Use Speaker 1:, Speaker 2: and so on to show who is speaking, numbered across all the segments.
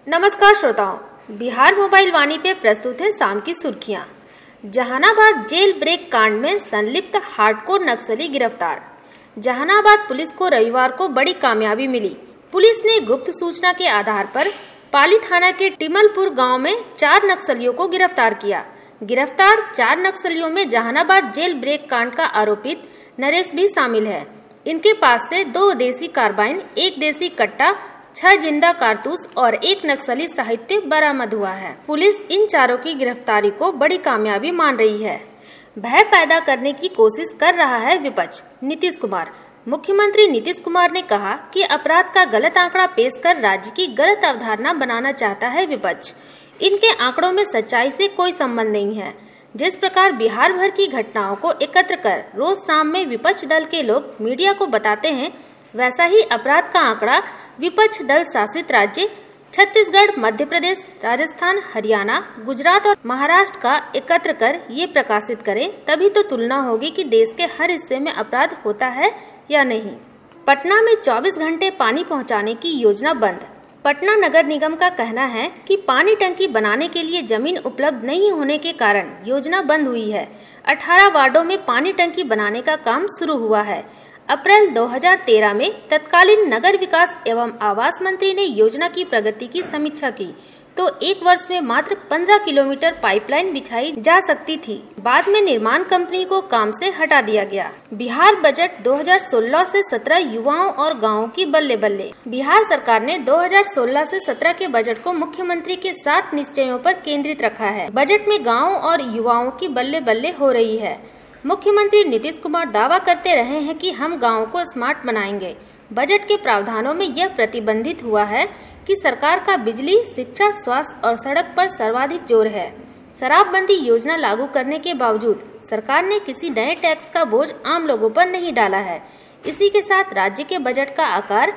Speaker 1: नमस्कार श्रोताओं, बिहार मोबाइल वाणी पे प्रस्तुत है शाम की सुर्खियां। जहानाबाद जेल ब्रेक कांड में संलिप्त हार्डकोर नक्सली गिरफ्तार। जहानाबाद पुलिस को रविवार को बड़ी कामयाबी मिली। पुलिस ने गुप्त सूचना के आधार पर पाली थाना के टिमलपुर गांव में 4 नक्सलियों को गिरफ्तार किया। गिरफ्तार 4 नक्सलियों में जहानाबाद जेल ब्रेक कांड का आरोपित नरेश भी शामिल है। इनके पास से 2 देसी कार्बाइन, 1 देसी कट्टा, 6 जिंदा कारतूस और 1 नक्सली साहित्य बरामद हुआ है। पुलिस इन चारों की गिरफ्तारी को बड़ी कामयाबी मान रही है। भय पैदा करने की कोशिश कर रहा है विपक्ष। नीतीश कुमार। मुख्यमंत्री नीतीश कुमार ने कहा कि अपराध का गलत आंकड़ा पेश कर राज्य की गलत अवधारणा बनाना चाहता है विपक्ष। इनके आंकड़ों में सच्चाई से कोई संबंध नहीं है। जिस प्रकार बिहार भर की घटनाओं को एकत्र कर रोज शाम में विपक्ष दल के लोग मीडिया को बताते हैं, वैसा ही अपराध का आंकड़ा विपक्ष दल शासित राज्य छत्तीसगढ़, मध्य प्रदेश, राजस्थान, हरियाणा, गुजरात और महाराष्ट्र का एकत्र कर ये प्रकाशित करें, तभी तो तुलना होगी कि देश के हर हिस्से में अपराध होता है या नहीं। पटना में 24 घंटे पानी पहुंचाने की योजना बंद। पटना नगर निगम का कहना है कि पानी टंकी बनाने के लिए जमीन उपलब्ध नहीं होने के कारण योजना बंद हुई है। 18 वार्डों में पानी टंकी बनाने का काम शुरू हुआ है। अप्रैल 2013 में तत्कालीन नगर विकास एवं आवास मंत्री ने योजना की प्रगति की समीक्षा की तो 1 वर्ष में मात्र 15 किलोमीटर पाइपलाइन बिछाई जा सकती थी। बाद में निर्माण कंपनी को काम से हटा दिया गया। बिहार बजट 2016 से 17 युवाओं और गांवों की बल्ले बल्ले। बिहार सरकार ने 2016 से 17 के बजट को मुख्यमंत्री के 7 निश्चयों पर केंद्रित रखा है। बजट में गाँवों और युवाओं की बल्ले बल्ले हो रही है। मुख्यमंत्री नीतीश कुमार दावा करते रहे हैं कि हम गाँव को स्मार्ट बनाएंगे। बजट के प्रावधानों में यह प्रतिबंधित हुआ है कि सरकार का बिजली, शिक्षा, स्वास्थ्य और सड़क पर सर्वाधिक जोर है। शराबबंदी योजना लागू करने के बावजूद सरकार ने किसी नए टैक्स का बोझ आम लोगों पर नहीं डाला है। इसी के साथ राज्य के बजट का आकार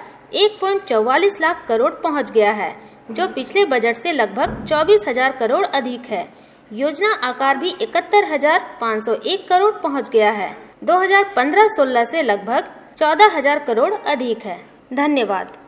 Speaker 1: 1.44 लाख करोड़ पहुंच गया है, जो पिछले बजट से लगभग 24,000 करोड़ अधिक है। योजना आकार भी 71,501 करोड़ पहुंच गया है। 2015-16 से लगभग 14,000 करोड़ अधिक है। धन्यवाद।